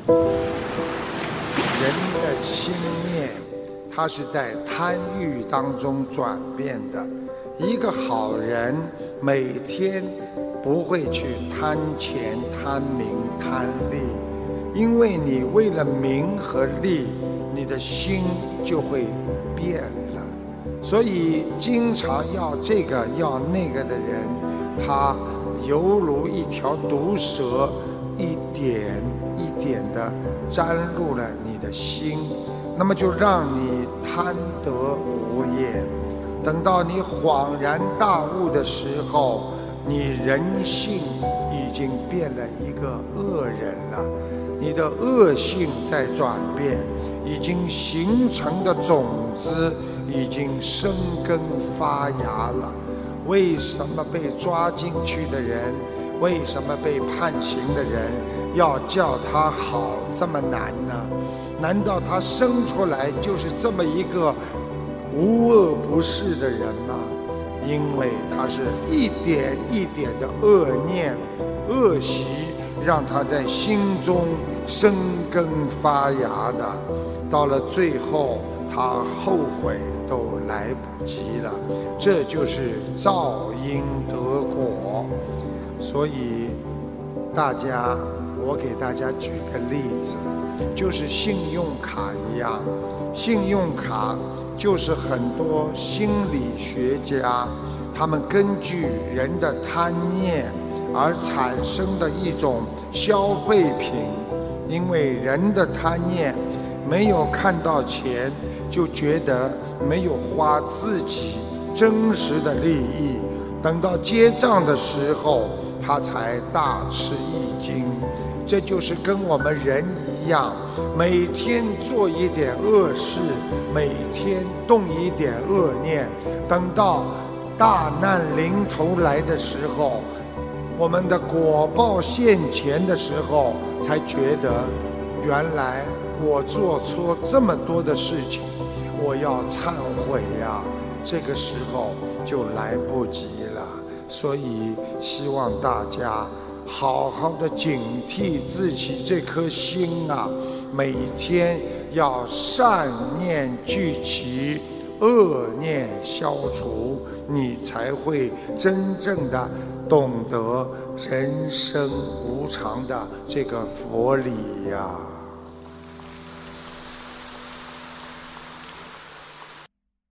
人的心念，它是在贪欲当中转变的。一个好人每天不会去贪钱、贪名、贪利，因为你为了名和利，你的心就会变了。所以经常要这个要那个的人，他犹如一条毒蛇，一点一点地沾入了你的心，那么就让你贪得无厌。等到你恍然大悟的时候，你人性已经变了一个恶人了，你的恶性在转变，已经形成的种子已经生根发芽了。为什么被抓进去的人，为什么被判刑的人要叫他好这么难呢？难道他生出来就是这么一个无恶不事的人吗？因为他是一点一点的恶念、恶习，让他在心中生根发芽的，到了最后他后悔都来不及了。这就是造因得果。所以我给大家举个例子，就是信用卡一样。信用卡就是很多心理学家他们根据人的贪念而产生的一种消费品。因为人的贪念没有看到钱，就觉得没有花自己真实的利益，等到结账的时候他才大吃一惊。这就是跟我们人一样，每天做一点恶事，每天动一点恶念，等到大难临头来的时候，我们的果报现前的时候，才觉得原来我做错这么多的事情，我要忏悔呀。这个时候就来不及了。所以希望大家好好的警惕自己这颗心啊，每天要善念聚齐，恶念消除，你才会真正的懂得人生无常的这个佛理呀。